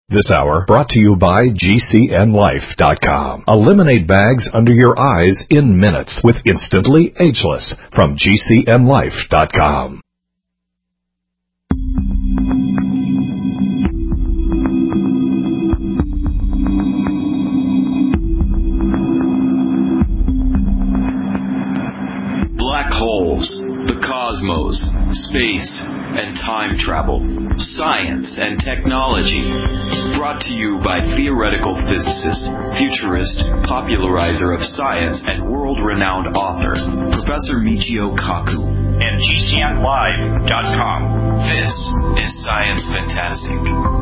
This hour brought to you by GCNLife.com. Eliminate bags under your eyes in minutes with Instantly Ageless from GCNLife.com. Black holes, the cosmos, space, and time travel, science and technology. Brought to you by theoretical physicist, futurist, popularizer of science, and world-renowned author, Professor Michio Kaku. And GCNLive.com. This is Science Fantastic.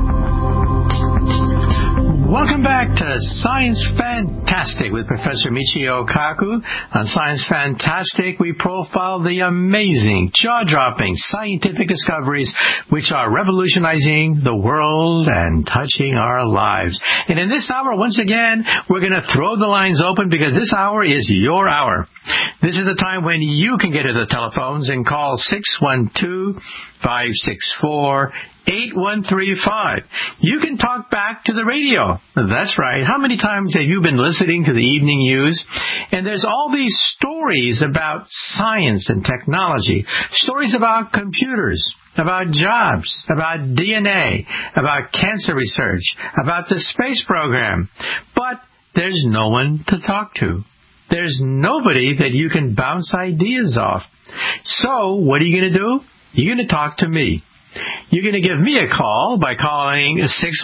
Welcome back to Science Fantastic with Professor Michio Kaku. On Science Fantastic, we profile the amazing, jaw-dropping scientific discoveries which are revolutionizing the world and touching our lives. And in this hour, once again, we're going to throw the lines open because this hour is your hour. This is the time when you can get to the telephones and call 612-564-8135. You can talk back to the radio. That's right. How many times have you been listening to the evening news? And there's all these stories about science and technology, stories about computers, about jobs, about DNA, about cancer research, about the space program. But there's no one to talk to. There's nobody that you can bounce ideas off. So what are you going to do? You're going to talk to me. You're going to give me a call by calling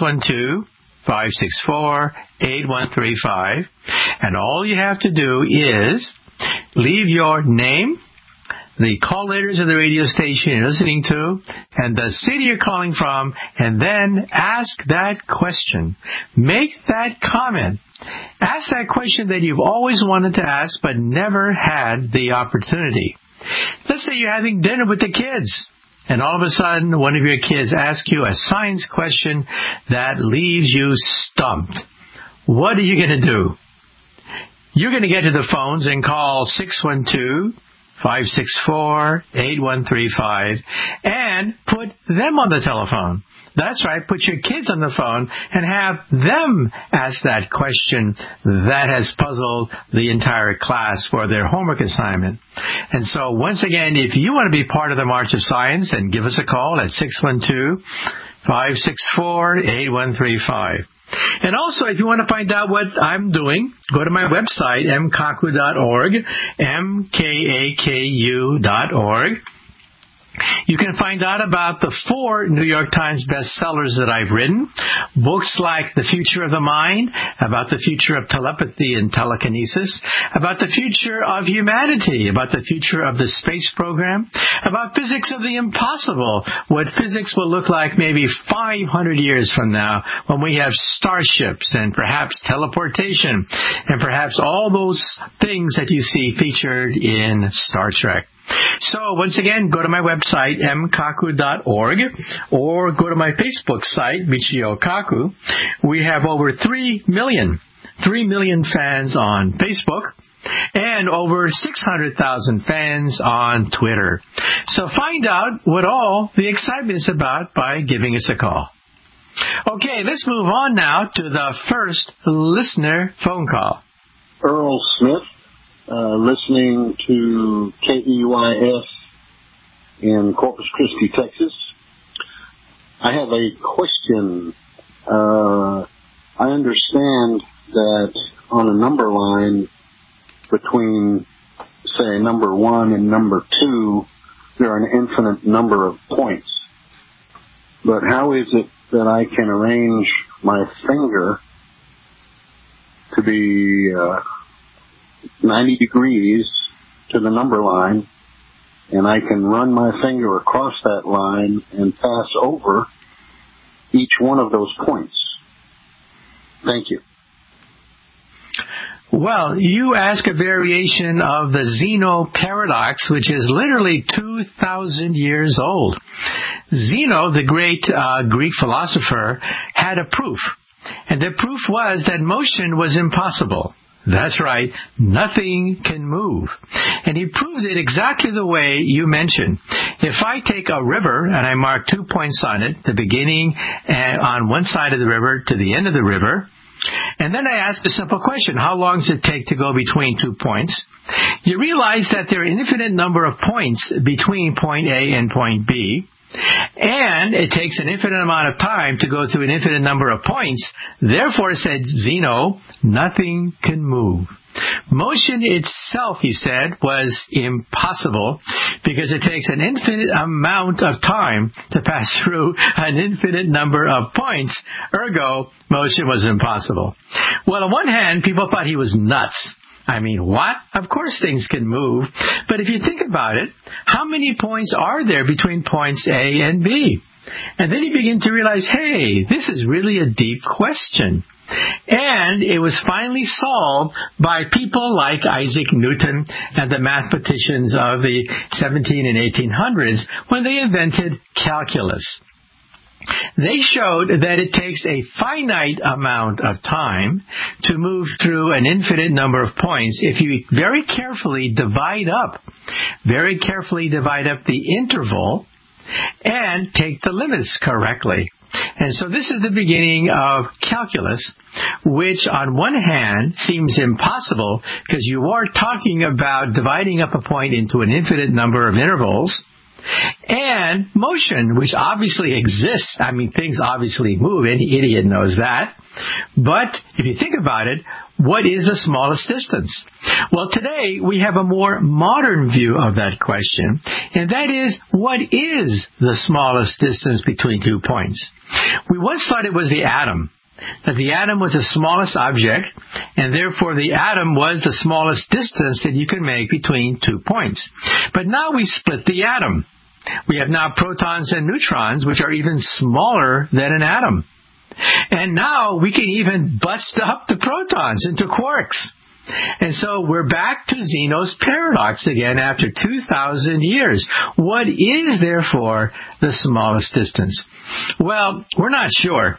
612-564-8135. And all you have to do is leave your name, the call letters of the radio station you're listening to, and the city you're calling from, and then ask that question. Make that comment. Ask that question that you've always wanted to ask but never had the opportunity. Let's say you're having dinner with the kids, and all of a sudden one of your kids asks you a science question that leaves you stumped. What are you going to do? You're going to get to the phones and call 612-564-8135 and put them on the telephone. That's right, put your kids on the phone and have them ask that question that has puzzled the entire class for their homework assignment. And so, once again, if you want to be part of the March of Science, then give us a call at 612-564-8135. And also, if you want to find out what I'm doing, go to my website, mkaku.org, mkaku.org. You can find out about the 4 New York Times bestsellers that I've written. Books like The Future of the Mind, about the future of telepathy and telekinesis, about the future of humanity, about the future of the space program, about physics of the impossible, what physics will look like maybe 500 years from now when we have starships and perhaps teleportation and perhaps all those things that you see featured in Star Trek. So, once again, go to my website, mkaku.org, or go to my Facebook site, Michio Kaku. We have over 3 million fans on Facebook and over 600,000 fans on Twitter. So find out what all the excitement is about by giving us a call. Okay, let's move on now to the first listener phone call. Earl Smith. Listening to KEYS in Corpus Christi, Texas. I have a question. I understand that on a number line between, say, number 1 and number 2, there are an infinite number of points. But how is it that I can arrange my finger to be 90 degrees to the number line, and I can run my finger across that line and pass over each one of those points? Thank you. Well, you ask a variation of the Zeno paradox, which is literally 2,000 years old. Zeno, the great Greek philosopher, had a proof. And the proof was that motion was impossible. That's right. Nothing can move. And he proved it exactly the way you mentioned. If I take a river and I mark 2 points on it, the beginning on one side of the river to the end of the river, and then I ask a simple question, how long does it take to go between 2 points? You realize that there are an infinite number of points between point A and point B, and it takes an infinite amount of time to go through an infinite number of points. Therefore, said Zeno, nothing can move. Motion itself, he said, was impossible because it takes an infinite amount of time to pass through an infinite number of points. Ergo, motion was impossible. Well, on one hand, people thought he was nuts. I mean, what? Of course things can move. But if you think about it, how many points are there between points A and B? And then you begin to realize, hey, this is really a deep question. And it was finally solved by people like Isaac Newton and the mathematicians of the 17 and 1800s when they invented calculus. They showed that it takes a finite amount of time to move through an infinite number of points if you very carefully divide up the interval and take the limits correctly. And so this is the beginning of calculus, which on one hand seems impossible because you are talking about dividing up a point into an infinite number of intervals, and motion, which obviously exists. I mean, things obviously move. Any idiot knows that. But if you think about it, what is the smallest distance? Well, today we have a more modern view of that question, and that is, what is the smallest distance between 2 points? We once thought it was the atom, that the atom was the smallest object, and therefore the atom was the smallest distance that you can make between 2 points. But now we split the atom. We have now protons and neutrons, which are even smaller than an atom. And now we can even bust up the protons into quarks. And so we're back to Zeno's paradox again after 2,000 years. What is, therefore, the smallest distance? Well, we're not sure.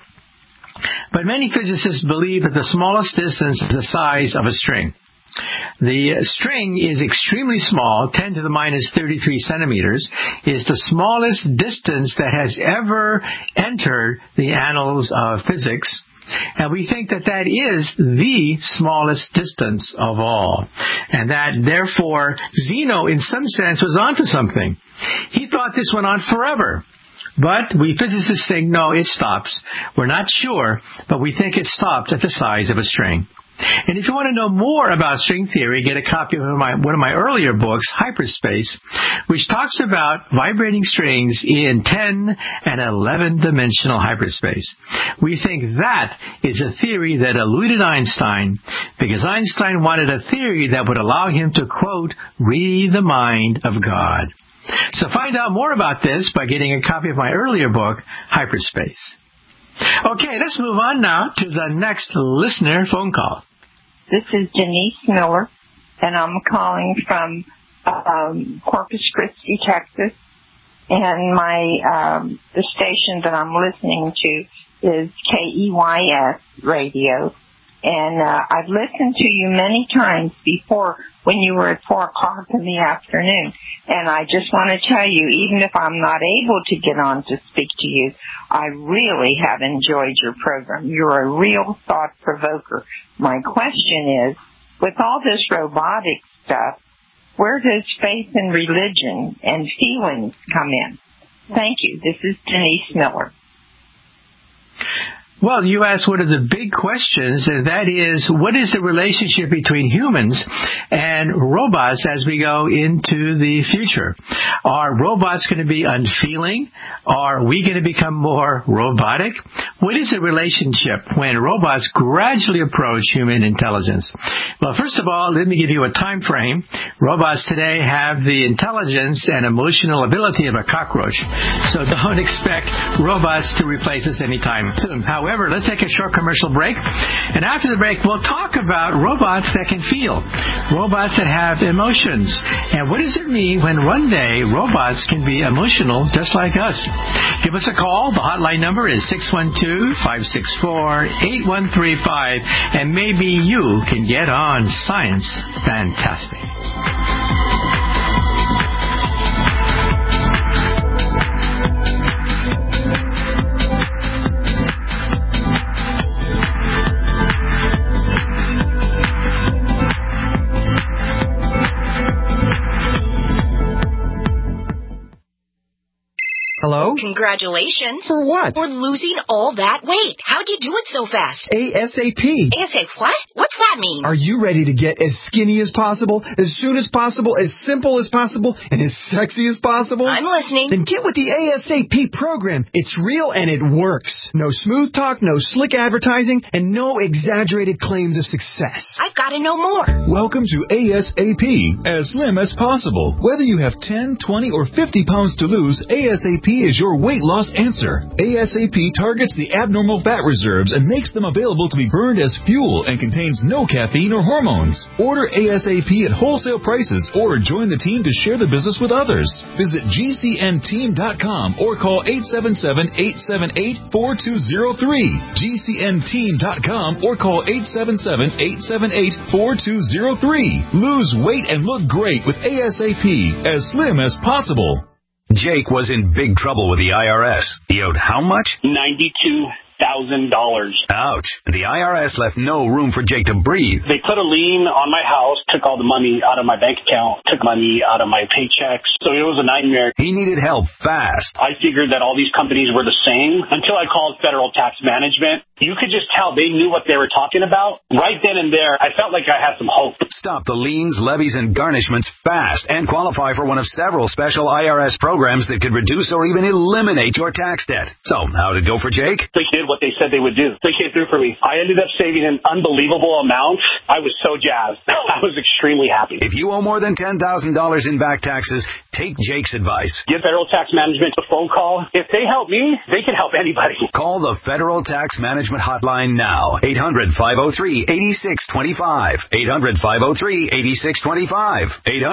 But many physicists believe that the smallest distance is the size of a string. The string is extremely small, 10 to the minus 33 centimeters, is the smallest distance that has ever entered the annals of physics. And we think that that is the smallest distance of all. And that, therefore, Zeno, in some sense, was onto something. He thought this went on forever. But we physicists think, no, it stops. We're not sure, but we think it stops at the size of a string. And if you want to know more about string theory, get a copy of one of my earlier books, Hyperspace, which talks about vibrating strings in 10 and 11-dimensional hyperspace. We think that is a theory that eluded Einstein, because Einstein wanted a theory that would allow him to, quote, read the mind of God. So find out more about this by getting a copy of my earlier book, Hyperspace. Okay, let's move on now to the next listener phone call. This is Denise Miller, and I'm calling from Corpus Christi, Texas. And the station that I'm listening to is KEYS Radio. And I've listened to you many times before when you were at 4 o'clock in the afternoon. And I just want to tell you, even if I'm not able to get on to speak to you, I really have enjoyed your program. You're a real thought provoker. My question is, with all this robotic stuff, where does faith and religion and feelings come in? Thank you. This is Denise Miller. Well, you asked one of the big questions, and that is, what is the relationship between humans and robots as we go into the future? Are robots going to be unfeeling? Are we going to become more robotic? What is the relationship when robots gradually approach human intelligence? Well, first of all, let me give you a time frame. Robots today have the intelligence and emotional ability of a cockroach, so don't expect robots to replace us anytime soon. However, However, let's take a short commercial break. And after the break, we'll talk about robots that can feel, robots that have emotions. And what does it mean when one day robots can be emotional just like us? Give us a call. The hotline number is 612-564-8135. And maybe you can get on Science Fantastic. Hello? Congratulations. For what? For losing all that weight. How'd you do it so fast? ASAP. ASAP what? What's that mean? Are you ready to get as skinny as possible, as soon as possible, as simple as possible, and as sexy as possible? I'm listening. Then get with the ASAP program. It's real and it works. No smooth talk, no slick advertising, and no exaggerated claims of success. I've got to know more. Welcome to ASAP, as slim as possible. Whether you have 10, 20, or 50 pounds to lose, ASAP is your weight loss answer. ASAP targets the abnormal fat reserves and makes them available to be burned as fuel and contains no caffeine or hormones. Order ASAP at wholesale prices or join the team to share the business with others. Visit GCNteam.com or call 877-878-4203. GCNteam.com or call 877-878-4203. Lose weight and look great with ASAP, as slim as possible. Jake was in big trouble with the IRS. He owed how much? $92,000. Ouch. The IRS left no room for Jake to breathe. They put a lien on my house, took all the money out of my bank account, took money out of my paychecks. So it was a nightmare. He needed help fast. I figured that all these companies were the same until I called Federal Tax Management. You could just tell they knew what they were talking about. Right then and there, I felt like I had some hope. Stop the liens, levies, and garnishments fast and qualify for one of several special IRS programs that could reduce or even eliminate your tax debt. So, how did it go for Jake? They did what they said they would do. They came through for me. I ended up saving an unbelievable amount. I was so jazzed. I was extremely happy. If you owe more than $10,000 in back taxes, take Jake's advice. Give Federal Tax Management a phone call. If they help me, they can help anybody. Call the Federal Tax Management Hotline now. 800-503-8625. 800-503-8625.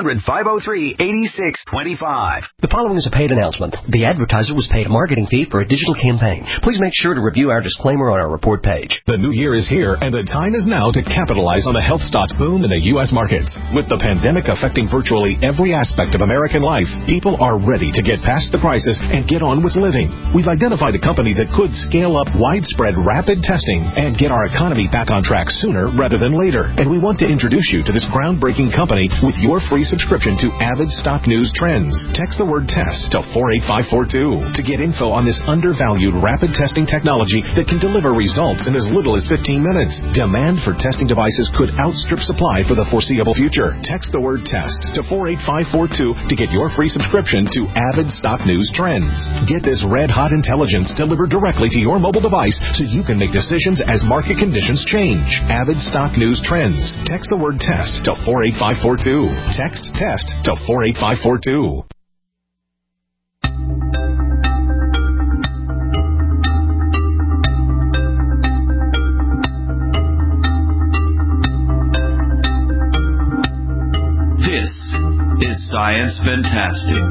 800-503-8625. The following is a paid announcement. The advertiser was paid a marketing fee for a digital campaign. Please make sure to review our disclaimer on our report page. The new year is here, and the time is now to capitalize on the health stocks boom in the U.S. markets. With the pandemic affecting virtually every aspect of American life, people are ready to get past the crisis and get on with living. We've identified a company that could scale up widespread rapid testing and get our economy back on track sooner rather than later. And we want to introduce you to this groundbreaking company with your free subscription to Avid Stock News Trends. Text the word TEST to 48542 to get info on this undervalued rapid testing technology that can deliver results in as little as 15 minutes. Demand for testing devices could outstrip supply for the foreseeable future. Text the word TEST to 48542 to get your free subscription to Avid Stock News Trends. Get this red-hot intelligence delivered directly to your mobile device so you can make decisions as market conditions change. Avid Stock News Trends. Text the word TEST to 48542. Text TEST to 48542. This is Science Fantastic.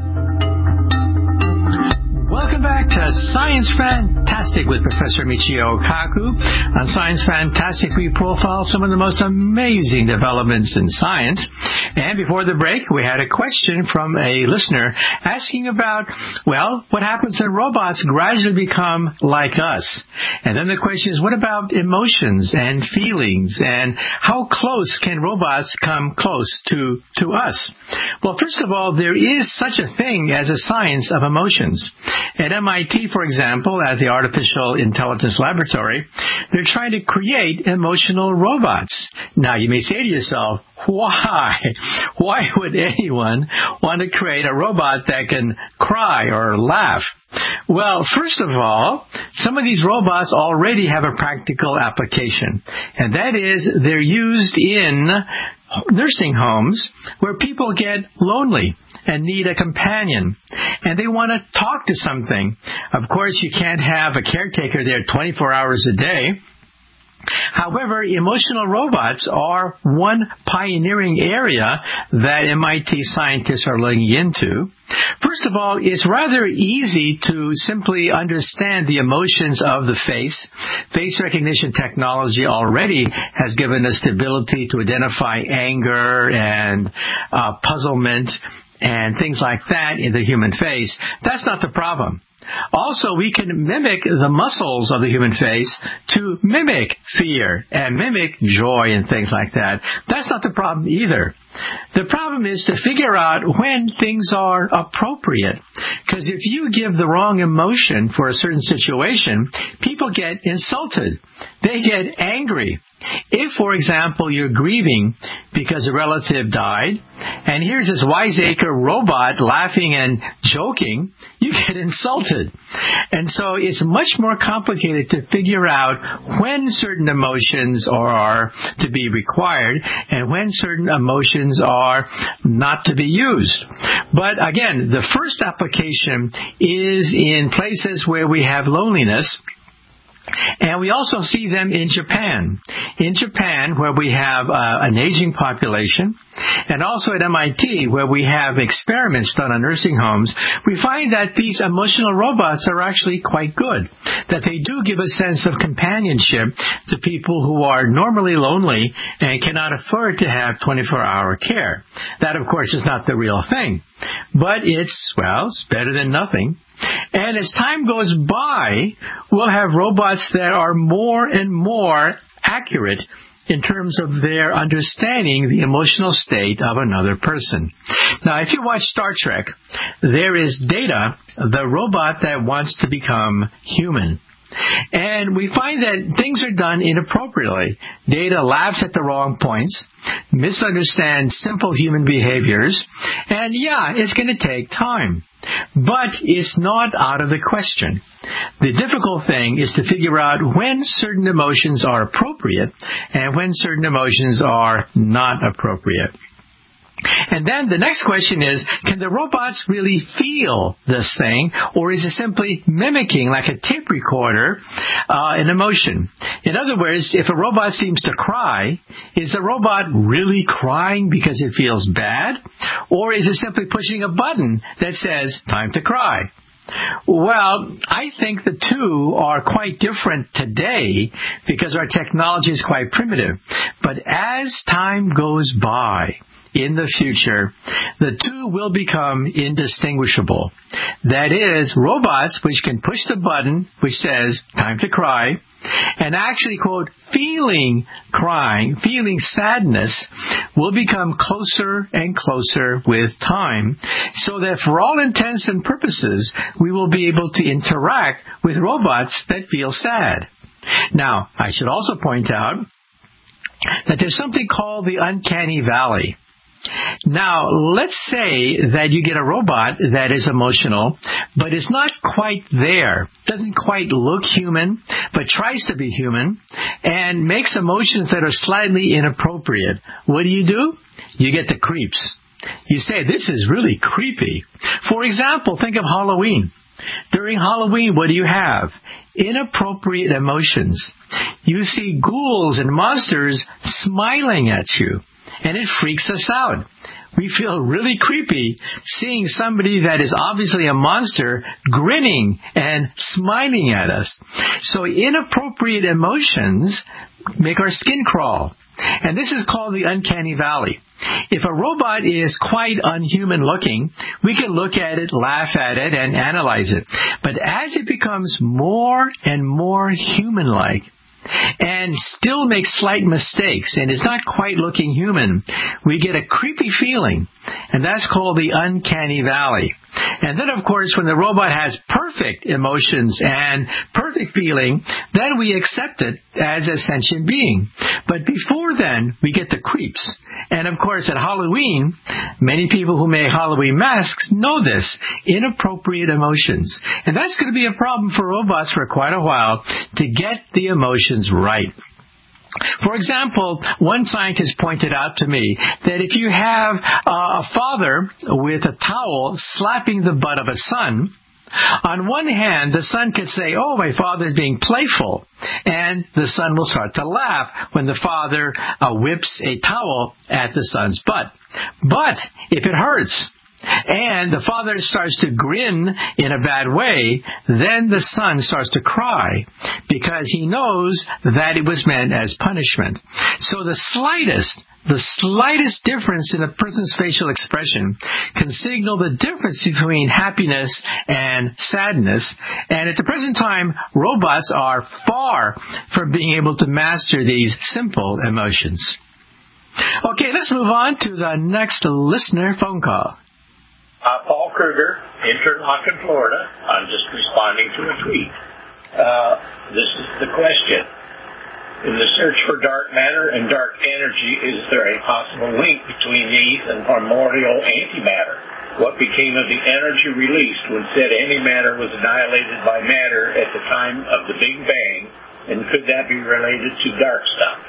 Welcome back to Science Fantastic with Professor Michio Kaku. On Science Fantastic, we profile some of the most amazing developments in science. And before the break, we had a question from a listener asking about, well, what happens when robots gradually become like us? And then the question is, what about emotions and feelings? And how close can robots come close to us? Well, first of all, there is such a thing as a science of emotions. At MIT, for example, at the Artificial Intelligence Laboratory, they're trying to create emotional robots. Now, you may say to yourself, why? Why would anyone want to create a robot that can cry or laugh? Well, first of all, some of these robots already have a practical application, and that is they're used in nursing homes where people get lonely. and need a companion, and they want to talk to something. Of course, you can't have a caretaker there 24 hours a day. However, emotional robots are one pioneering area that MIT scientists are looking into. First of all, it's rather easy to simply understand the emotions of the face. Face recognition technology already has given us the ability to identify anger and puzzlement and things like that in the human face. That's not the problem. Also, we can mimic the muscles of the human face to mimic fear and mimic joy and things like that. That's not the problem either. The problem is to figure out when things are appropriate. Because if you give the wrong emotion for a certain situation, people get insulted. They get angry. If, for example, you're grieving because a relative died, and here's this wiseacre robot laughing and joking, you get insulted. And so it's much more complicated to figure out when certain emotions are to be required and when certain emotions are not to be used. But again, the first application is in places where we have loneliness. And we also see them in Japan. In Japan, where we have an aging population, and also at MIT, where we have experiments done on nursing homes, we find that these emotional robots are actually quite good, that they do give a sense of companionship to people who are normally lonely and cannot afford to have 24-hour care. That, of course, is not the real thing. But it's better than nothing. And as time goes by, we'll have robots that are more and more accurate in terms of their understanding the emotional state of another person. Now, if you watch Star Trek, there is Data, the robot that wants to become human. And we find that things are done inappropriately. Data laughs at the wrong points, misunderstands simple human behaviors, and it's going to take time. But it's not out of the question. The difficult thing is to figure out when certain emotions are appropriate and when certain emotions are not appropriate. And then the next question is, can the robots really feel this thing, or is it simply mimicking, like a tape recorder, an emotion? In other words, if a robot seems to cry, is the robot really crying because it feels bad, or is it simply pushing a button that says, time to cry? Well, I think the two are quite different today because our technology is quite primitive. But as time goes by, in the future, the two will become indistinguishable. That is, robots which can push the button which says, time to cry, and actually, quote, feeling crying, feeling sadness, will become closer and closer with time, so that for all intents and purposes, we will be able to interact with robots that feel sad. Now, I should also point out that there's something called the uncanny valley. Now, let's say that you get a robot that is emotional, but is not quite there, doesn't quite look human, but tries to be human, and makes emotions that are slightly inappropriate. What do? You get the creeps. You say, this is really creepy. For example, think of Halloween. During Halloween, what do you have? Inappropriate emotions. You see ghouls and monsters smiling at you. And it freaks us out. We feel really creepy seeing somebody that is obviously a monster grinning and smiling at us. So inappropriate emotions make our skin crawl. And this is called the uncanny valley. If a robot is quite unhuman looking, we can look at it, laugh at it, and analyze it. But as it becomes more and more human-like, and still makes slight mistakes and is not quite looking human, we get a creepy feeling, and that's called the uncanny valley. And then, of course, when the robot has perfect emotions and perfect feeling, then we accept it as a sentient being. But before then, we get the creeps. And, of course, at Halloween, many people who make Halloween masks know this, inappropriate emotions. And that's going to be a problem for robots for quite a while to get the emotions right. For example, one scientist pointed out to me that if you have a father with a towel slapping the butt of a son, on one hand, the son could say, "Oh, my father is being playful," and the son will start to laugh when the father whips a towel at the son's butt. But if it hurts, and the father starts to grin in a bad way, then the son starts to cry because he knows that it was meant as punishment. So the slightest difference in a person's facial expression can signal the difference between happiness and sadness. And at the present time, robots are far from being able to master these simple emotions. Okay, let's move on to the next listener phone call. Paul Kruger, Interlochen, Florida. I'm just responding to a tweet. This is the question. In the search for dark matter and dark energy, is there a possible link between these and primordial antimatter? What became of the energy released when said antimatter was annihilated by matter at the time of the Big Bang? And could that be related to dark stuff?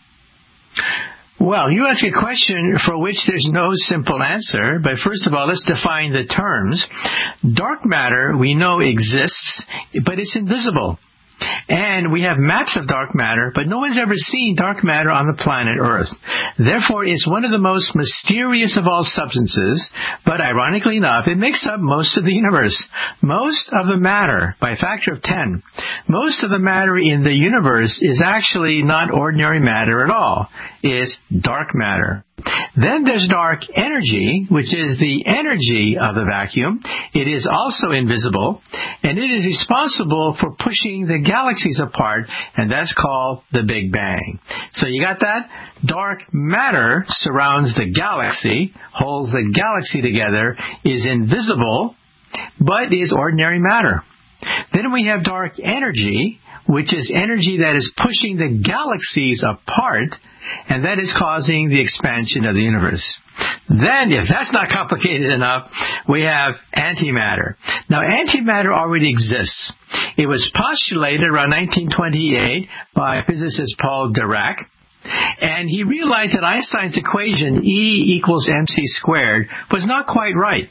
Well, you ask a question for which there's no simple answer, but first of all, let's define the terms. Dark matter, we know exists, but it's invisible. And we have maps of dark matter, but no one's ever seen dark matter on the planet Earth. Therefore, it's one of the most mysterious of all substances, but ironically enough, it makes up most of the universe. Most of the matter, by a factor of 10, most of the matter in the universe is actually not ordinary matter at all. It's dark matter. Then there's dark energy, which is the energy of the vacuum. It is also invisible, and it is responsible for pushing the galaxies apart, and that's called the Big Bang. So you got that? Dark matter surrounds the galaxy, holds the galaxy together, is invisible, but is ordinary matter. Then we have dark energy, which is energy that is pushing the galaxies apart, and that is causing the expansion of the universe. Then, if that's not complicated enough, we have antimatter. Now, antimatter already exists. It was postulated around 1928 by physicist Paul Dirac, and he realized that Einstein's equation E equals mc squared was not quite right.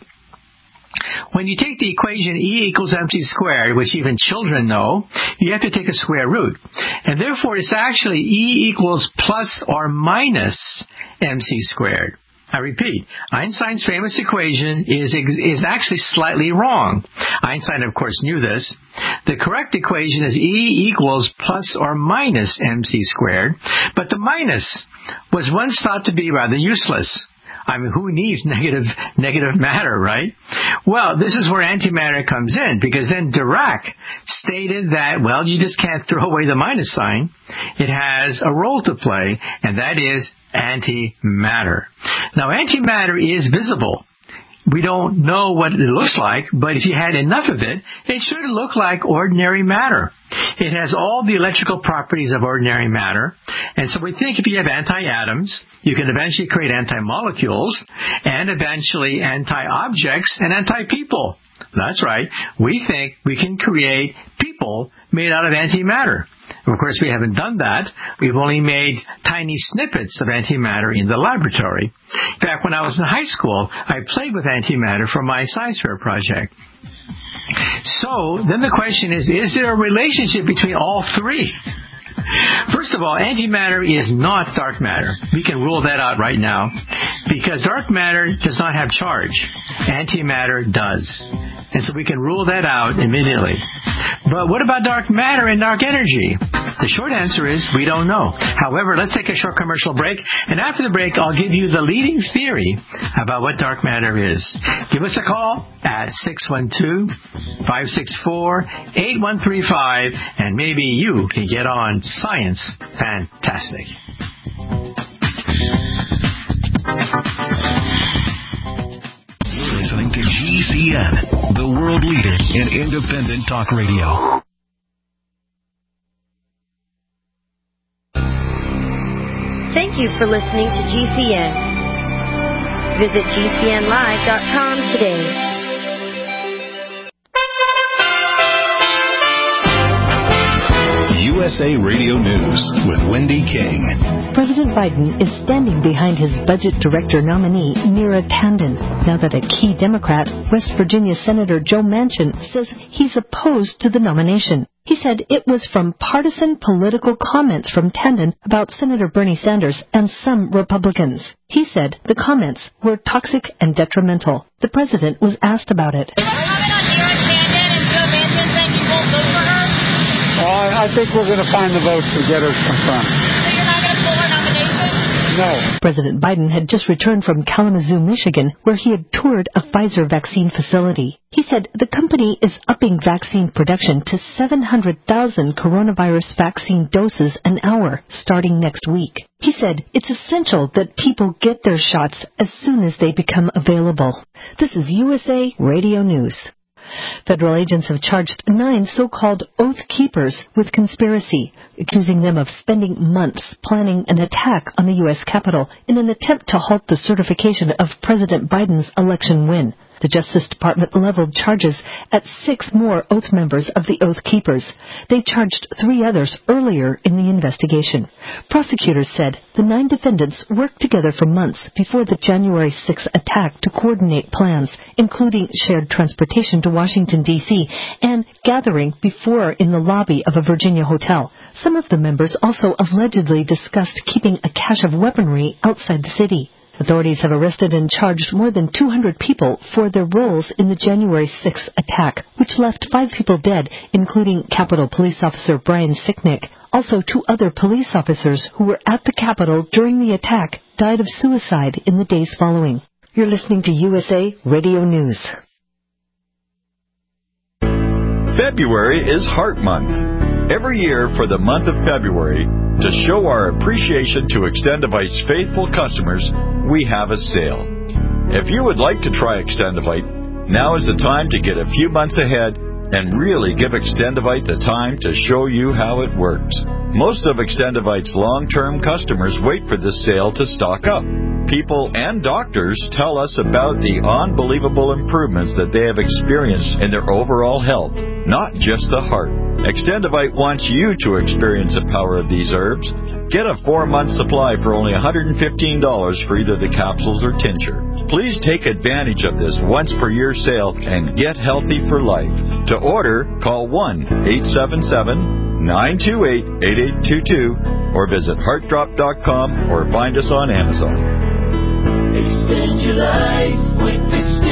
When you take the equation E equals mc squared, which even children know, you have to take a square root. And therefore, it's actually E equals plus or minus mc squared. I repeat, Einstein's famous equation is actually slightly wrong. Einstein, of course, knew this. The correct equation is E equals plus or minus mc squared, but the minus was once thought to be rather useless. I mean, who needs negative matter, right? Well, this is where antimatter comes in, because then Dirac stated that, well, you just can't throw away the minus sign. It has a role to play, and that is antimatter. Now, antimatter is visible. We don't know what it looks like, but if you had enough of it, it should look like ordinary matter. It has all the electrical properties of ordinary matter. And so we think if you have anti-atoms, you can eventually create anti-molecules, and eventually anti-objects and anti-people. That's right. We think we can create people made out of antimatter. Of course, we haven't done that. We've only made tiny snippets of antimatter in the laboratory. In fact, when I was in high school, I played with antimatter for my science fair project. So then the question is there a relationship between all three? First of all, antimatter is not dark matter. We can rule that out right now, because dark matter does not have charge. Antimatter does. And so we can rule that out immediately. But what about dark matter and dark energy? The short answer is we don't know. However, let's take a short commercial break, and after the break, I'll give you the leading theory about what dark matter is. Give us a call at 612-564-8135, and maybe you can get on Science Fantastic. You're listening to GCN, the world leader in independent talk radio. Thank you for listening to GCN. Visit GCNlive.com today. USA Radio News with Wendy King. President Biden is standing behind his budget director nominee, Neera Tanden, now that a key Democrat, West Virginia Senator Joe Manchin, says he's opposed to the nomination. He said it was from partisan political comments from Tanden about Senator Bernie Sanders and some Republicans. He said the comments were toxic and detrimental. The president was asked about it. I think we're going to find the votes to get her confirmed. So you're not going to pull her nomination? No. President Biden had just returned from Kalamazoo, Michigan, where he had toured a Pfizer vaccine facility. He said the company is upping vaccine production to 700,000 coronavirus vaccine doses an hour starting next week. He said it's essential that people get their shots as soon as they become available. This is USA Radio News. Federal agents have charged 9 so-called Oath Keepers with conspiracy, accusing them of spending months planning an attack on the U.S. Capitol in an attempt to halt the certification of President Biden's election win. The Justice Department leveled charges at 6 more Oath members of the Oath Keepers. They charged 3 others earlier in the investigation. Prosecutors said the 9 defendants worked together for months before the January 6th attack to coordinate plans, including shared transportation to Washington, D.C., and gathering before in the lobby of a Virginia hotel. Some of the members also allegedly discussed keeping a cache of weaponry outside the city. Authorities have arrested and charged more than 200 people for their roles in the January 6th attack, which left 5 people dead, including Capitol Police Officer Brian Sicknick. Also, 2 other police officers who were at the Capitol during the attack died of suicide in the days following. You're listening to USA Radio News. February is Heart Month. Every year for the month of February, to show our appreciation to Extendivite's faithful customers, we have a sale. If you would like to try Extendivite, now is the time to get a few months ahead and really give Extendivite the time to show you how it works. Most of Extendivite's long-term customers wait for this sale to stock up. People and doctors tell us about the unbelievable improvements that they have experienced in their overall health, not just the heart. Extendivite wants you to experience the power of these herbs. Get a 4-month supply for only $115 for either the capsules or tincture. Please take advantage of this once-per-year sale and get healthy for life. To order, call 1-877-928-8822 or visit heartdrop.com or find us on Amazon. Extend your life with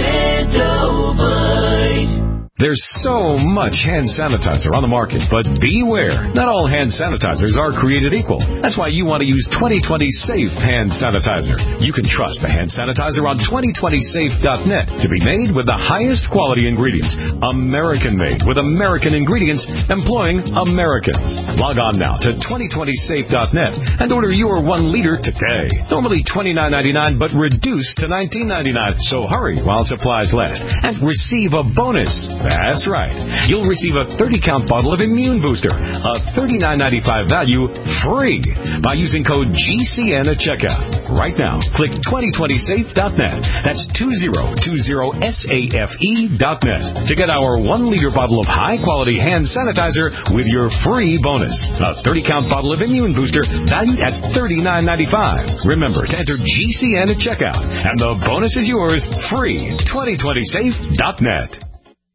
Extendivite. There's so much hand sanitizer on the market, but beware. Not all hand sanitizers are created equal. That's why you want to use 2020 Safe Hand Sanitizer. You can trust the hand sanitizer on 2020safe.net to be made with the highest quality ingredients. American-made with American ingredients employing Americans. Log on now to 2020safe.net and order your 1 liter today. Normally $29.99, but reduced to $19.99. So hurry while supplies last and receive a bonus. That's right. You'll receive a 30-count bottle of Immune Booster, a $39.95 value, free by using code GCN at checkout. Right now, click 2020safe.net. That's 2020safe.net to get our 1-liter bottle of high-quality hand sanitizer with your free bonus. A 30-count bottle of Immune Booster valued at $39.95. Remember to enter GCN at checkout, and the bonus is yours free. 2020safe.net.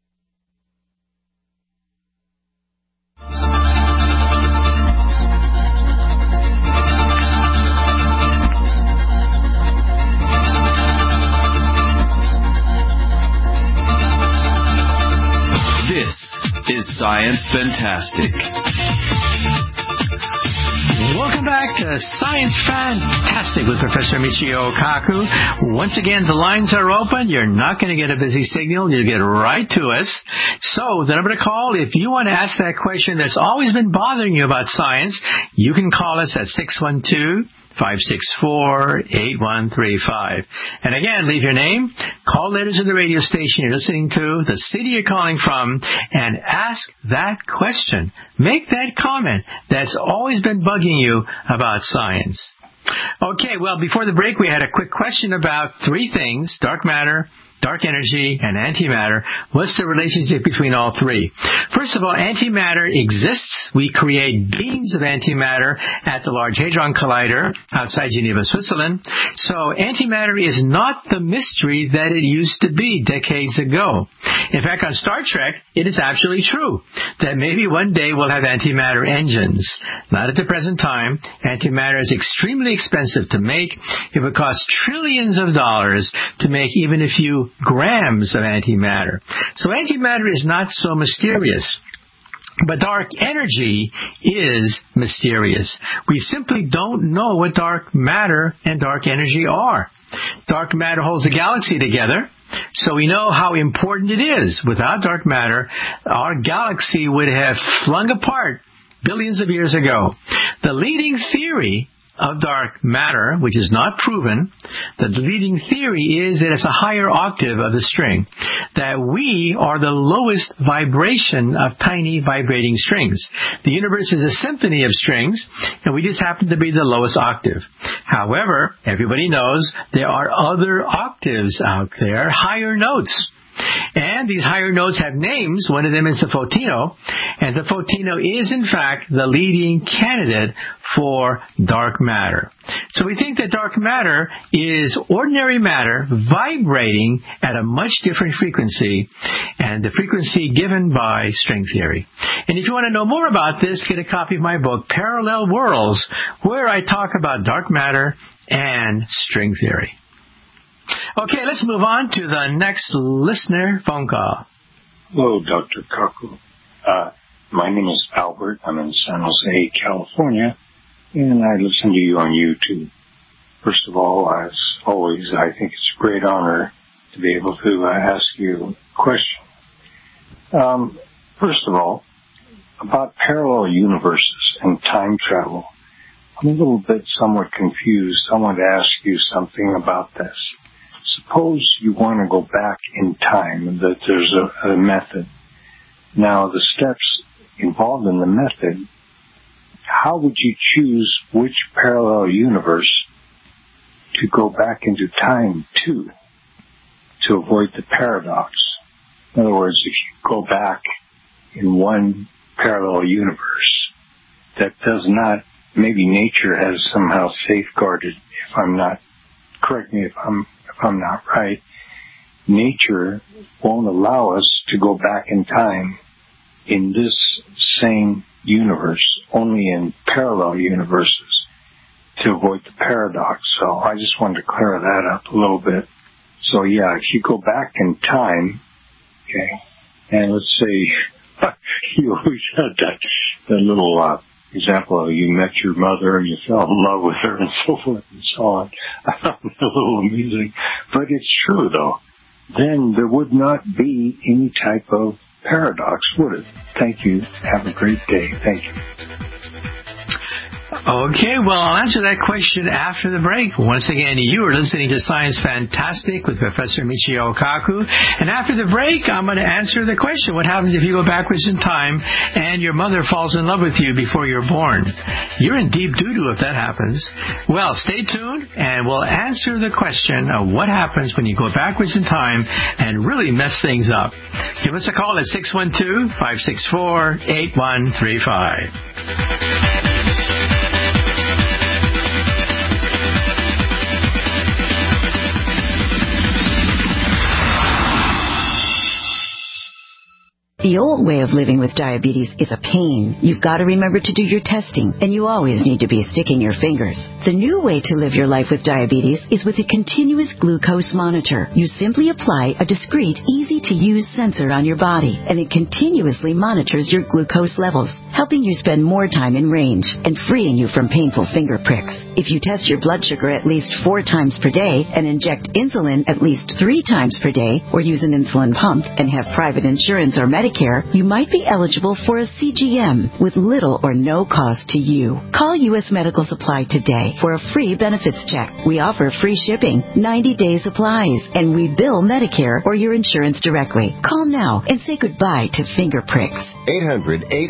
Is Science Fantastic. Welcome back to Science Fantastic with Professor Michio Kaku. Once again, the lines are open. You're not going to get a busy signal. You'll get right to us. So the number to call, if you want to ask that question that's always been bothering you about science, you can call us at 612-564-8135. And again, leave your name, call letters of the radio station you're listening to, the city you're calling from, and ask that question. Make that comment that's always been bugging you about science. Okay, well, before the break, we had a quick question about 3 things: dark matter, dark energy, and antimatter. What's the relationship between all three? First of all, antimatter exists. We create beams of antimatter at the Large Hadron Collider outside Geneva, Switzerland. So antimatter is not the mystery that it used to be decades ago. In fact, on Star Trek, it is absolutely true that maybe one day we'll have antimatter engines. Not at the present time. Antimatter is extremely expensive to make. It would cost trillions of dollars to make even a few grams of antimatter. So antimatter is not so mysterious. But dark energy is mysterious. We simply don't know what dark matter and dark energy are. Dark matter holds the galaxy together, so we know how important it is. Without dark matter, our galaxy would have flung apart billions of years ago. The leading theory of dark matter, which is not proven, the leading theory is that it's a higher octave of the string, that we are the lowest vibration of tiny vibrating strings. The universe is a symphony of strings, and we just happen to be the lowest octave. However, everybody knows there are other octaves out there, higher notes. And these higher notes have names. One of them is the photino. And the photino is, in fact, the leading candidate for dark matter. So we think that dark matter is ordinary matter vibrating at a much different frequency, and the frequency given by string theory. And if you want to know more about this, get a copy of my book, Parallel Worlds, where I talk about dark matter and string theory. Okay, let's move on to the next listener phone call. Hello, Dr. Kaku. My name is Albert. I'm in San Jose, California, and I listen to you on YouTube. First of all, as always, I think it's a great honor to be able to ask you a question. First of all, about parallel universes and time travel, I'm a little bit somewhat confused. I want to ask you something about this. Suppose you want to go back in time, that there's a method. Now, the steps involved in the method, how would you choose which parallel universe to go back into time to avoid the paradox? In other words, if you go back in one parallel universe that does not, maybe nature has somehow safeguarded, if I'm not, correct me if I'm not right, nature won't allow us to go back in time in this same universe, only in parallel universes to avoid the paradox. So I just wanted to clear that up a little bit. So yeah, if you go back in time, okay, and let's say you always had that little example of you met your mother and you fell in love with her and so forth and so on. I found it a little amusing, but it's true though. Then there would not be any type of paradox, would it? Thank you. Have a great day. Thank you. Okay, well, I'll answer that question after the break. Once again, you are listening to Science Fantastic with Professor Michio Kaku. And after the break, I'm going to answer the question, what happens if you go backwards in time and your mother falls in love with you before you're born? You're in deep doo-doo if that happens. Well, stay tuned, and we'll answer the question of what happens when you go backwards in time and really mess things up. Give us a call at 612-564-8135. The old way of living with diabetes is a pain. You've got to remember to do your testing, and you always need to be sticking your fingers. The new way to live your life with diabetes is with a continuous glucose monitor. You simply apply a discreet, easy-to-use sensor on your body, and it continuously monitors your glucose levels, helping you spend more time in range and freeing you from painful finger pricks. If you test your blood sugar at least 4 times per day and inject insulin at least 3 times per day, or use an insulin pump and have private insurance or Medicare, you might be eligible for a CGM with little or no cost to you. Call U.S. Medical Supply today for a free benefits check. We offer free shipping, 90-day supplies, and we bill Medicare or your insurance directly. Call now and say goodbye to finger pricks.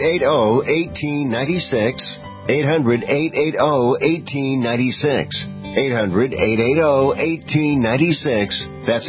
800-880-1896. 800-880-1896. 800-880-1896. That's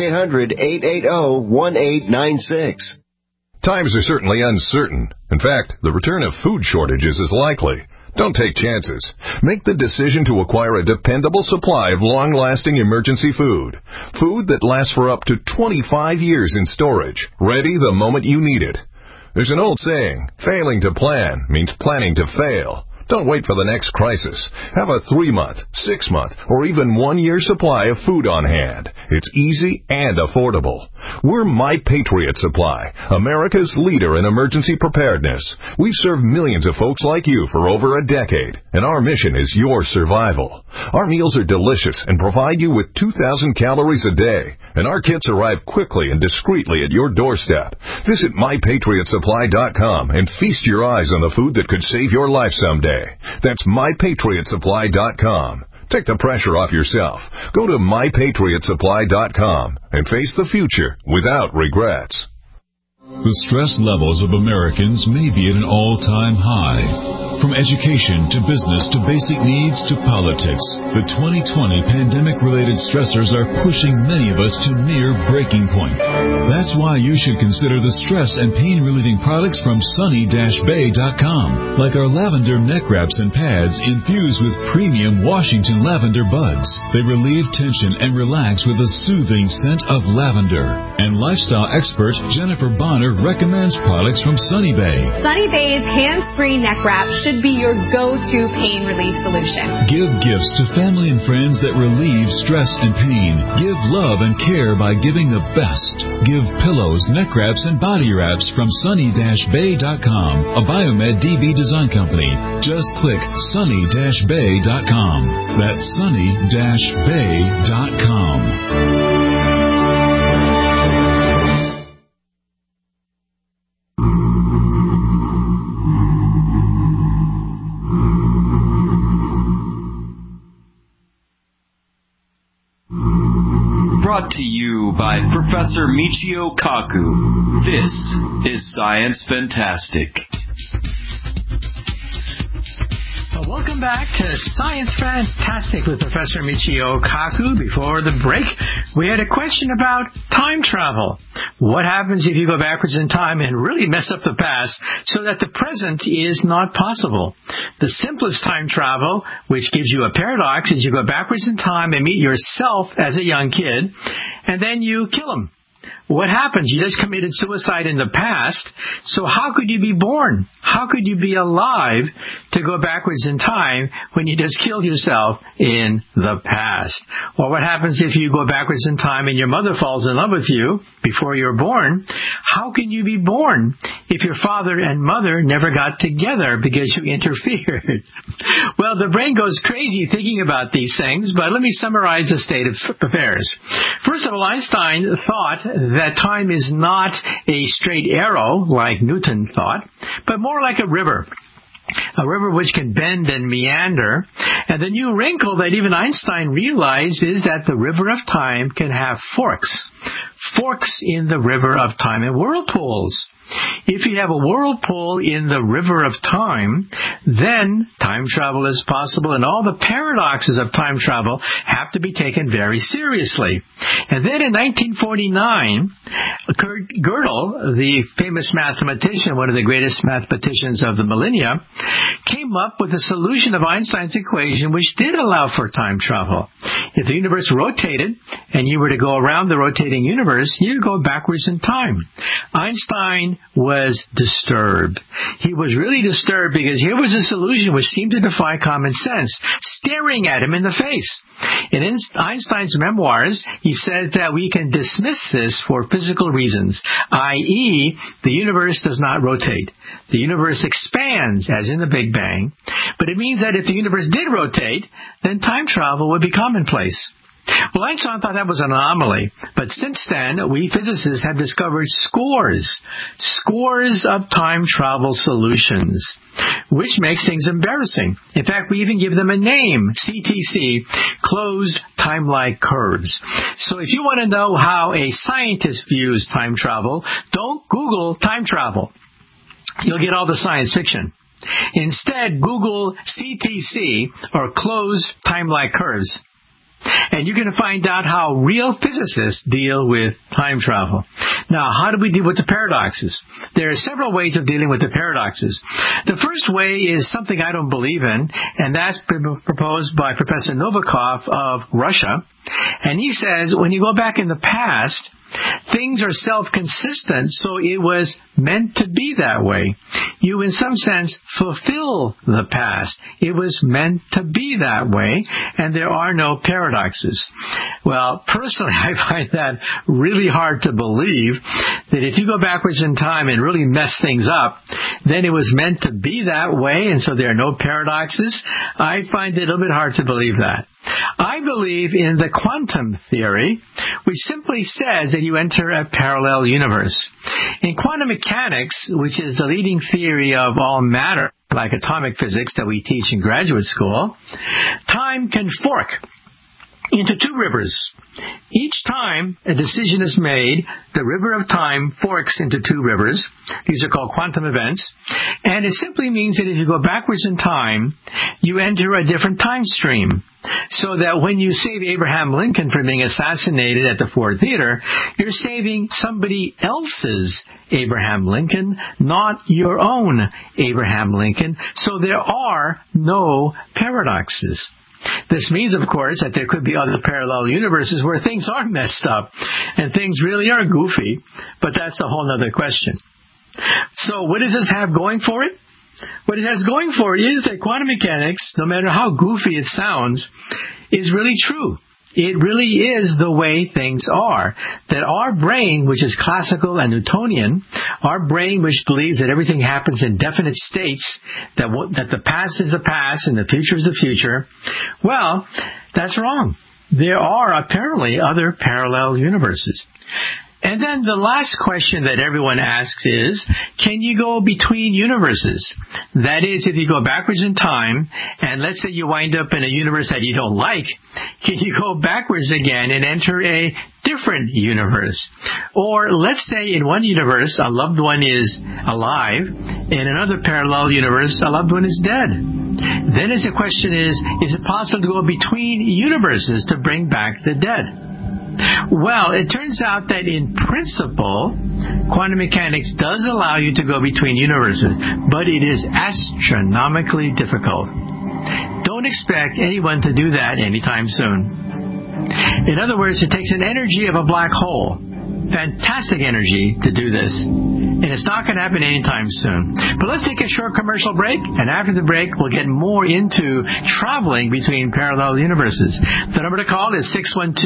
800-880-1896. Times are certainly uncertain. In fact, the return of food shortages is likely. Don't take chances. Make the decision to acquire a dependable supply of long-lasting emergency food. Food that lasts for up to 25 years in storage, ready the moment you need it. There's an old saying, failing to plan means planning to fail. Don't wait for the next crisis. Have a 3-month, 6-month, or even 1-year supply of food on hand. It's easy and affordable. We're My Patriot Supply, America's leader in emergency preparedness. We've served millions of folks like you for over a decade, and our mission is your survival. Our meals are delicious and provide you with 2,000 calories a day, and our kits arrive quickly and discreetly at your doorstep. Visit MyPatriotSupply.com and feast your eyes on the food that could save your life someday. That's MyPatriotSupply.com. Take the pressure off yourself. Go to MyPatriotSupply.com and face the future without regrets. The stress levels of Americans may be at an all-time high. From education to business to basic needs to politics, the 2020 pandemic-related stressors are pushing many of us to near breaking point. That's why you should consider the stress and pain-relieving products from Sunny-Bay.com, like our lavender neck wraps and pads infused with premium Washington lavender buds. They relieve tension and relax with a soothing scent of lavender. And lifestyle expert Jennifer Bonner recommends products from Sunny Bay. Sunny Bay's hands-free neck wrap should be your go-to pain relief solution. Give gifts to family and friends that relieve stress and pain. Give love and care by giving the best. Give pillows, neck wraps, and body wraps from Sunny-Bay.com, a Biomed DB design company. Just click Sunny-Bay.com. That's Sunny-Bay.com. Brought to you by Professor Michio Kaku. This is Science Fantastic. Welcome back to Science Fantastic with Professor Michio Kaku. Before the break, we had a question about time travel. What happens if you go backwards in time and really mess up the past so that the present is not possible? The simplest time travel, which gives you a paradox, is you go backwards in time and meet yourself as a young kid, and then you kill him. What happens? You just committed suicide in the past, so how could you be born? How could you be alive to go backwards in time when you just killed yourself in the past? Or what happens if you go backwards in time and your mother falls in love with you before you're born? How can you be born if your father and mother never got together because you interfered? Well, the brain goes crazy thinking about these things, but let me summarize the state of affairs. First of all, Einstein thought that time is not a straight arrow like Newton thought, but more like a river which can bend and meander. And the new wrinkle that even Einstein realized is that the river of time can have forks in the river of time and whirlpools. If you have a whirlpool in the river of time, then time travel is possible, and all the paradoxes of time travel have to be taken very seriously. And then in 1949, Kurt Gödel, the famous mathematician, one of the greatest mathematicians of the millennia, came up with a solution of Einstein's equation which did allow for time travel. If the universe rotated and you were to go around the rotating universe, you'd go backwards in time. Einstein was disturbed. He was really disturbed because here was a solution which seemed to defy common sense, staring at him in the face. In Einstein's memoirs, he said that we can dismiss this for physical reasons, i.e., the universe does not rotate. The universe expands, as in the Big Bang, but it means that if the universe did rotate, then time travel would be commonplace. Well, Einstein thought that was an anomaly, but since then, we physicists have discovered scores of time travel solutions, which makes things embarrassing. In fact, we even give them a name, CTC, closed time-like curves. So if you want to know how a scientist views time travel, don't Google time travel. You'll get all the science fiction. Instead, Google CTC, or closed time-like curves. And you're going to find out how real physicists deal with time travel. Now, how do we deal with the paradoxes? There are several ways of dealing with the paradoxes. The first way is something I don't believe in, and that's proposed by Professor Novikov of Russia. And he says when you go back in the past, things are self-consistent, so it was meant to be that way. You, in some sense, fulfill the past. It was meant to be that way, and there are no paradoxes. Well, personally, I find that really hard to believe, that if you go backwards in time and really mess things up, then it was meant to be that way, and so there are no paradoxes. I find it a little bit hard to believe that. I believe in the quantum theory, which simply says that you enter a parallel universe. In quantum mechanics, which is the leading theory of all matter, like atomic physics that we teach in graduate school, time can fork into two rivers. Each time a decision is made, the river of time forks into two rivers. These are called quantum events. And it simply means that if you go backwards in time, you enter a different time stream. So that when you save Abraham Lincoln from being assassinated at the Ford Theater, you're saving somebody else's Abraham Lincoln, not your own Abraham Lincoln. So there are no paradoxes. This means, of course, that there could be other parallel universes where things are messed up and things really are goofy, but that's a whole other question. So what does this have going for it? What it has going for it is that quantum mechanics, no matter how goofy it sounds, is really true. It really is the way things are. That our brain, which is classical and Newtonian, our brain which believes that everything happens in definite states, that the past is the past and the future is the future, well, that's wrong. There are apparently other parallel universes. And then the last question that everyone asks is, can you go between universes? That is, if you go backwards in time, and let's say you wind up in a universe that you don't like, can you go backwards again and enter a different universe? Or let's say in one universe, a loved one is alive, in another parallel universe, a loved one is dead. Then the question is it possible to go between universes to bring back the dead? Well, it turns out that in principle, quantum mechanics does allow you to go between universes, but it is astronomically difficult. Don't expect anyone to do that anytime soon. In other words, it takes an energy of a black hole, fantastic energy, to do this. And it's not going to happen anytime soon. But let's take a short commercial break, and after the break, we'll get more into traveling between parallel universes. The number to call is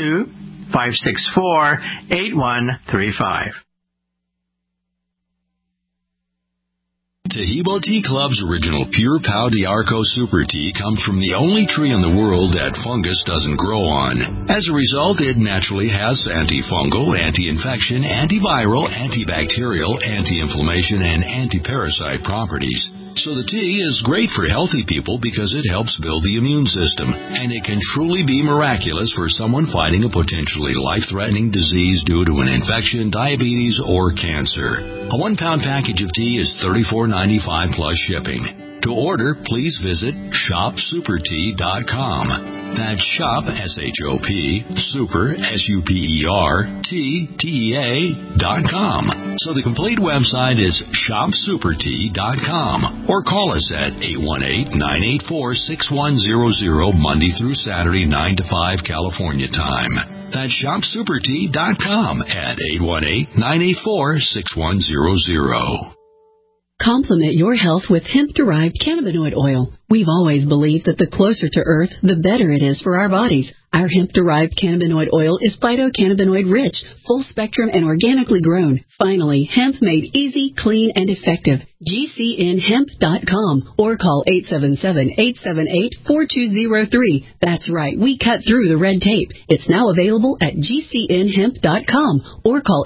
612-564-8135. Tahibo Tea Club's original Pure Pau d'Arco Super Tea comes from the only tree in the world that fungus doesn't grow on. As a result, it naturally has antifungal, anti-infection, antiviral, antibacterial, anti-inflammation, and anti-parasite properties. So the tea is great for healthy people because it helps build the immune system, and it can truly be miraculous for someone fighting a potentially life-threatening disease due to an infection, diabetes, or cancer. A 1-pound package of tea is $34.95 plus shipping. To order, please visit shopsupertea.com. That's shop, S-H-O-P, super, S-U-P-E-R, T-T-E-A.com. So the complete website is shopsupertea.com. Or call us at 818-984-6100 Monday through Saturday, 9 to 5 California time. That's shopsupertea.com at 818-984-6100. Complement your health with hemp-derived cannabinoid oil. We've always believed that the closer to Earth, the better it is for our bodies. Our hemp-derived cannabinoid oil is phytocannabinoid-rich, full-spectrum, and organically grown. Finally, hemp made easy, clean, and effective. GCNhemp.com or call 877-878-4203. That's right, we cut through the red tape. It's now available at GCNhemp.com or call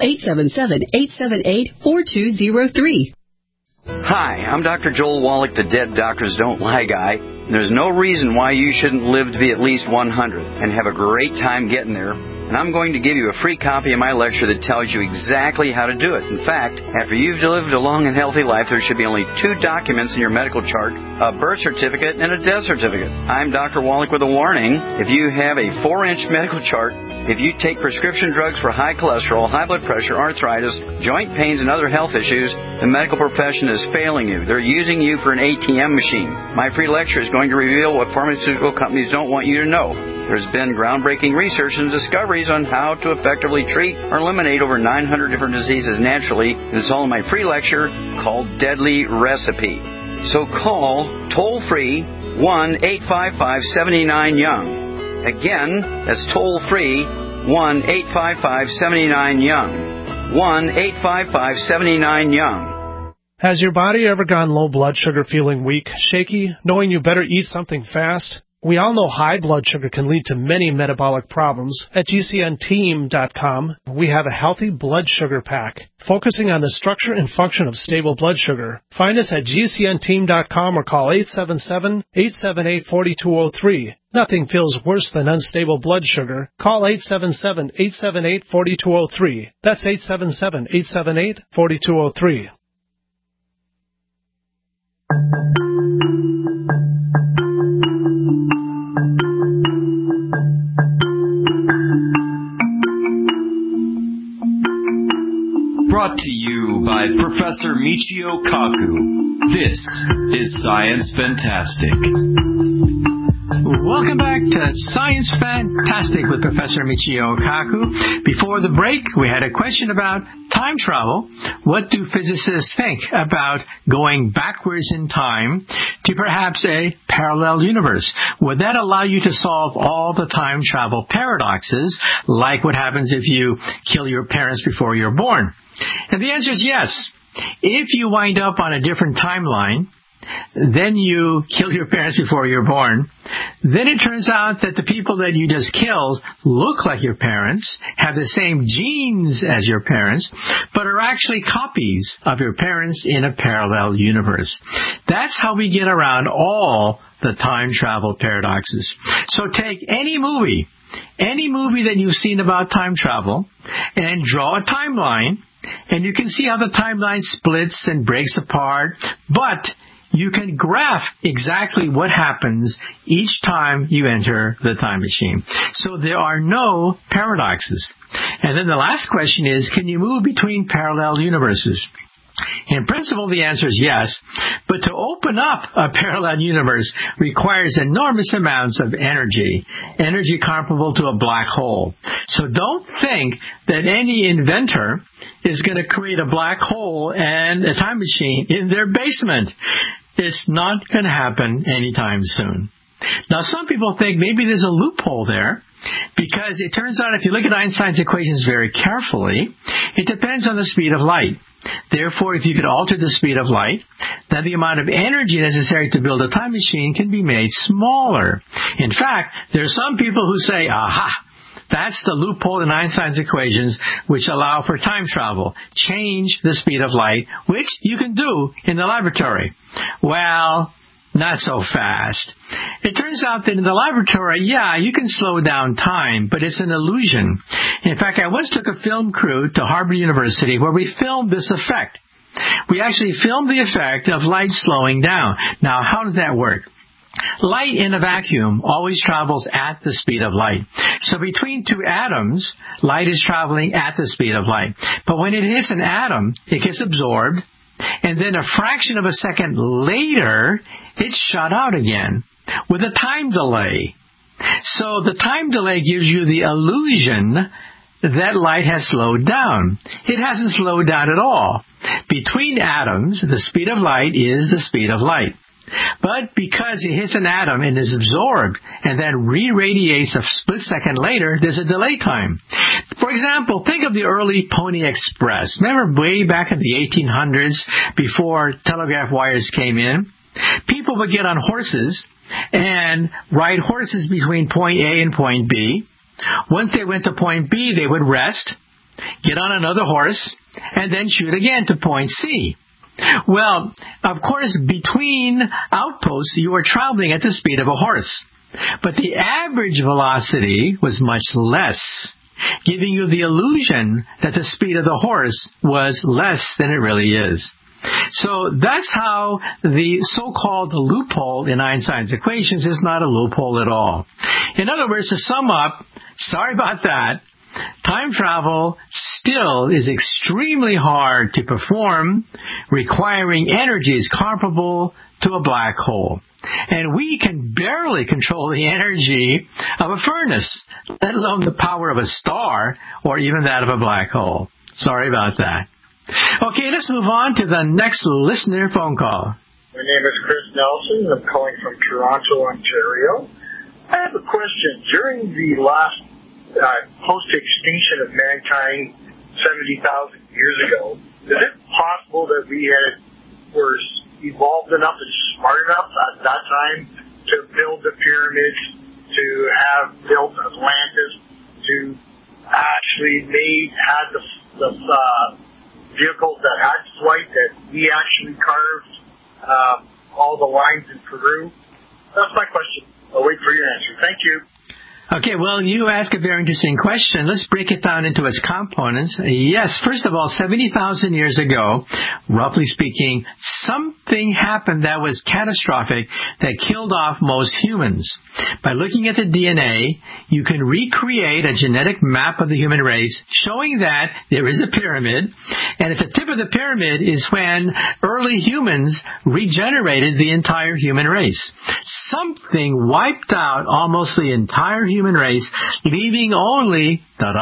877-878-4203. Hi, I'm Dr. Joel Wallach, the Dead Doctors Don't Lie guy. There's no reason why you shouldn't live to be at least 100 and have a great time getting there and I'm going to give you a free copy of my lecture that tells you exactly how to do it. In fact, after you've lived a long and healthy life, there should be only 2 documents in your medical chart, a birth certificate and a death certificate. I'm Dr. Wallach with a warning. If you have a 4-inch medical chart, if you take prescription drugs for high cholesterol, high blood pressure, arthritis, joint pains, and other health issues, the medical profession is failing you. They're using you for an ATM machine. My free lecture is going to reveal what pharmaceutical companies don't want you to know. There's been groundbreaking research and discoveries on how to effectively treat or eliminate over 900 different diseases naturally. And it's all in my free lecture called Deadly Recipe. So call toll-free 1-855-79-YOUNG. Again, that's toll-free 1-855-79-YOUNG. 1-855-79-YOUNG. Has your body ever gone low blood sugar, feeling weak, shaky, knowing you better eat something fast? We all know high blood sugar can lead to many metabolic problems. At GCNteam.com, we have a healthy blood sugar pack, focusing on the structure and function of stable blood sugar. Find us at GCNteam.com or call 877-878-4203. Nothing feels worse than unstable blood sugar. Call 877-878-4203. That's 877-878-4203. Brought to you by Professor Michio Kaku. This is Science Fantastic. Welcome back to Science Fantastic with Professor Michio Kaku. Before the break, we had a question about time travel. What do physicists think about going backwards in time to perhaps a parallel universe? Would that allow you to solve all the time travel paradoxes, like what happens if you kill your parents before you're born? And the answer is yes. If you wind up on a different timeline, then you kill your parents before you're born, then it turns out that the people that you just killed look like your parents, have the same genes as your parents, but are actually copies of your parents in a parallel universe. That's how we get around all the time travel paradoxes. So take any movie that you've seen about time travel, and draw a timeline, and you can see how the timeline splits and breaks apart, but you can graph exactly what happens each time you enter the time machine. So there are no paradoxes. And then the last question is, can you move between parallel universes? In principle, the answer is yes, but to open up a parallel universe requires enormous amounts of energy comparable to a black hole. So don't think that any inventor is going to create a black hole and a time machine in their basement. It's not going to happen anytime soon. Now, some people think maybe there's a loophole there, because it turns out if you look at Einstein's equations very carefully, it depends on the speed of light. Therefore, if you could alter the speed of light, then the amount of energy necessary to build a time machine can be made smaller. In fact, there are some people who say, aha, that's the loophole in Einstein's equations which allow for time travel. Change the speed of light, which you can do in the laboratory. Well, not so fast. It turns out that in the laboratory, you can slow down time, but it's an illusion. In fact, I once took a film crew to Harvard University where we filmed this effect. We actually filmed the effect of light slowing down. Now, how does that work? Light in a vacuum always travels at the speed of light. So between two atoms, light is traveling at the speed of light. But when it hits an atom, it gets absorbed, and then a fraction of a second later, it's shot out again with a time delay. So the time delay gives you the illusion that light has slowed down. It hasn't slowed down at all. Between atoms, the speed of light is the speed of light. But because it hits an atom and is absorbed and then re-radiates a split second later, there's a delay time. For example, think of the early Pony Express. Remember way back in the 1800s, before telegraph wires came in? People would get on horses and ride horses between point A and point B. Once they went to point B, they would rest, get on another horse, and then shoot again to point C. Well, of course, between outposts, you were traveling at the speed of a horse. But the average velocity was much less. giving you the illusion that the speed of the horse was less than it really is. So that's how the so-called loophole in Einstein's equations is not a loophole at all. In other words, to sum up, sorry about that, time travel still is extremely hard to perform, requiring energies comparable to a black hole. And we can barely control the energy of a furnace, let alone the power of a star or even that of a black hole. Sorry about that. Okay, let's move on to the next listener phone call. My name is Chris Nelson. I'm calling from Toronto, Ontario. I have a question. During the last post-extinction of mankind 70,000 years ago, is it possible that we were evolved enough and smart enough at that time to build the pyramids, to have built Atlantis, to actually had the vehicles that had flight, that we actually carved all the lines in Peru? That's my question. I'll wait for your answer. Thank you. Okay, well, you ask a very interesting question. Let's break it down into its components. Yes, first of all, 70,000 years ago, roughly speaking, something happened that was catastrophic that killed off most humans. By looking at the DNA, you can recreate a genetic map of the human race showing that there is a pyramid, and at the tip of the pyramid is when early humans regenerated the entire human race. Something wiped out almost the entire human race, leaving only,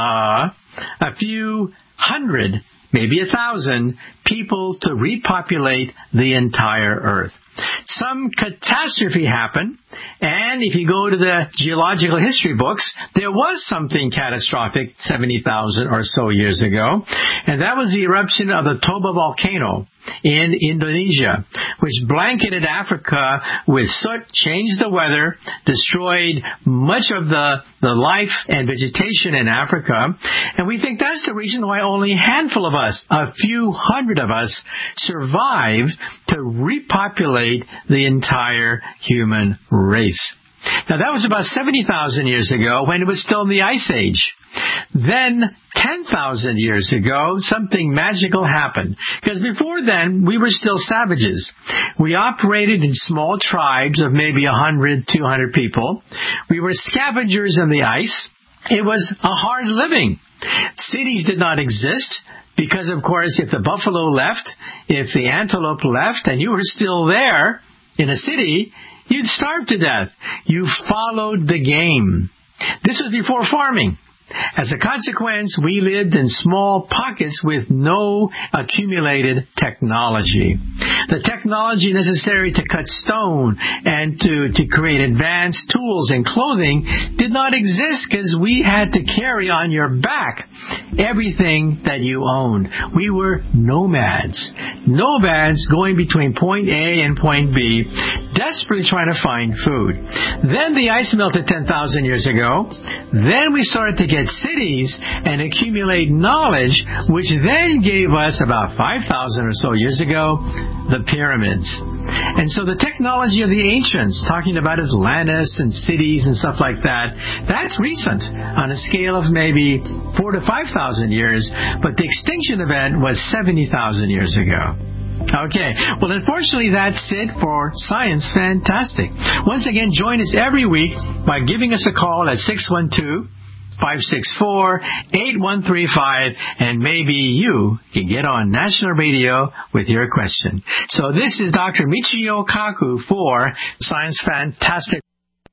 a few hundred, maybe 1,000 people to repopulate the entire Earth. Some catastrophe happened, and if you go to the geological history books, there was something catastrophic 70,000 or so years ago, and that was the eruption of the Toba volcano in Indonesia, which blanketed Africa with soot, changed the weather, destroyed much of the life and vegetation in Africa. And we think that's the reason why only a handful of us, a few hundred of us, survived to repopulate the entire human race. Now, that was about 70,000 years ago when it was still in the Ice Age. Then, 10,000 years ago, something magical happened. Because before then, we were still savages. We operated in small tribes of maybe 100, 200 people. We were scavengers in the ice. It was a hard living. Cities did not exist. Because, of course, if the buffalo left, if the antelope left, and you were still there in a city, you'd starve to death. You followed the game. This was before farming. As a consequence, we lived in small pockets with no accumulated technology. The technology necessary to cut stone and to create advanced tools and clothing did not exist because we had to carry on your back everything that you owned. We were nomads. Nomads going between point A and point B, desperately trying to find food. Then the ice melted 10,000 years ago. Then we started to get cities and accumulate knowledge, which then gave us about 5,000 or so years ago, the pyramids. And so the technology of the ancients, talking about Atlantis and cities and stuff like that, that's recent on a scale of maybe 4,000 to 5,000 years, but the extinction event was 70,000 years ago. Okay, well, unfortunately, that's it for Science Fantastic. Once again, join us every week by giving us a call at 612-564-8135, and maybe you can get on national radio with your question. So this is Dr. Michio Kaku for Science Fantastic.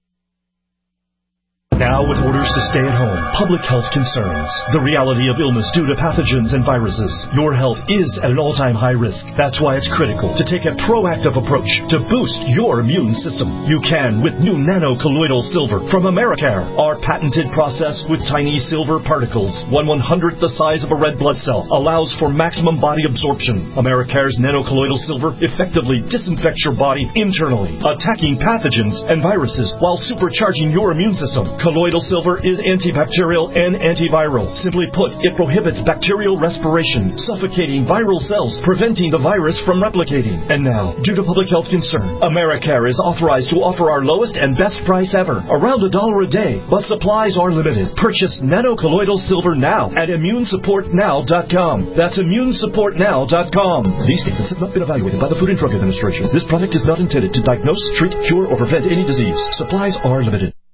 Now, with orders to stay at home, public health concerns, the reality of illness due to pathogens and viruses, your health is at an all-time high risk. That's why it's critical to take a proactive approach to boost your immune system. You can with new nano-colloidal silver from Americare. Our patented process with tiny silver particles, 1/100th the size of a red blood cell, allows for maximum body absorption. Americare's nano-colloidal silver effectively disinfects your body internally, attacking pathogens and viruses while supercharging your immune system. Colloidal Colloidal silver is antibacterial and antiviral. Simply put, it prohibits bacterial respiration, suffocating viral cells, preventing the virus from replicating. And now, due to public health concern, Americare is authorized to offer our lowest and best price ever, around $1 a day, but supplies are limited. Purchase nanocolloidal silver now at immunesupportnow.com. That's immunesupportnow.com. These statements have not been evaluated by the Food and Drug Administration. This product is not intended to diagnose, treat, cure, or prevent any disease. Supplies are limited.